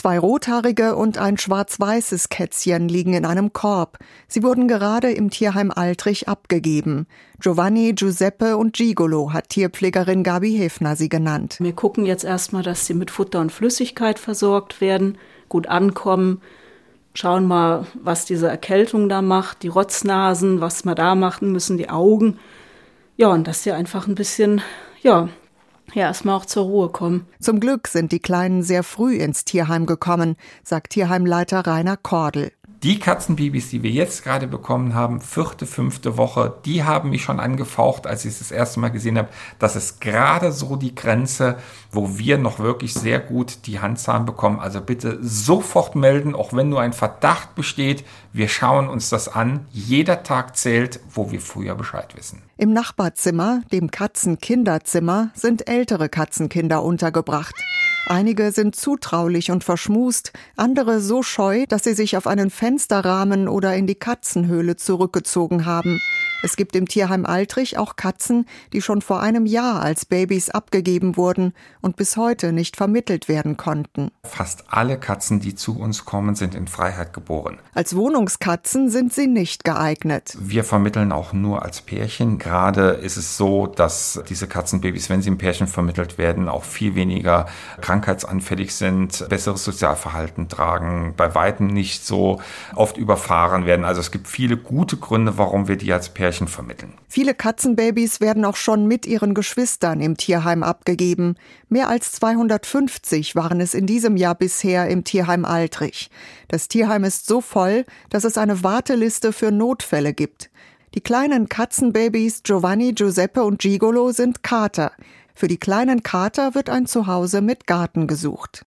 2 rothaarige und ein schwarz-weißes Kätzchen liegen in einem Korb. Sie wurden gerade im Tierheim Altrich abgegeben. Giovanni, Giuseppe und Gigolo hat Tierpflegerin Gabi Häfner sie genannt. Wir gucken jetzt erstmal, dass sie mit Futter und Flüssigkeit versorgt werden, gut ankommen. Schauen mal, was diese Erkältung da macht, die Rotznasen, was wir da machen müssen, die Augen. Ja, und dass sie einfach ein bisschen, erstmal auch zur Ruhe kommen. Zum Glück sind die Kleinen sehr früh ins Tierheim gekommen, sagt Tierheimleiter Rainer Kordel. Die Katzenbabys, die wir jetzt gerade bekommen haben, 4., 5. Woche, die haben mich schon angefaucht, als ich es das erste Mal gesehen habe. Das ist gerade so die Grenze, wo wir noch wirklich sehr gut die Handzahm bekommen. Also bitte sofort melden, auch wenn nur ein Verdacht besteht. Wir schauen uns das an. Jeder Tag zählt, wo wir früher Bescheid wissen. Im Nachbarzimmer, dem Katzenkinderzimmer, sind ältere Katzenkinder untergebracht. Einige sind zutraulich und verschmust, andere so scheu, dass sie sich auf einen Fensterrahmen oder in die Katzenhöhle zurückgezogen haben. Es gibt im Tierheim Altrich auch Katzen, die schon vor einem Jahr als Babys abgegeben wurden und bis heute nicht vermittelt werden konnten. Fast alle Katzen, die zu uns kommen, sind in Freiheit geboren. Als Wohnungskatzen sind sie nicht geeignet. Wir vermitteln auch nur als Pärchen. Gerade ist es so, dass diese Katzenbabys, wenn sie im Pärchen vermittelt werden, auch viel weniger krankheitsanfällig sind, besseres Sozialverhalten tragen, bei weitem nicht so oft überfahren werden. Also es gibt viele gute Gründe, warum wir die als Pärchen vermitteln. Viele Katzenbabys werden auch schon mit ihren Geschwistern im Tierheim abgegeben. Mehr als 250 waren es in diesem Jahr bisher im Tierheim Altrich. Das Tierheim ist so voll, dass es eine Warteliste für Notfälle gibt. Die kleinen Katzenbabys Giovanni, Giuseppe und Gigolo sind Kater. Für die kleinen Kater wird ein Zuhause mit Garten gesucht.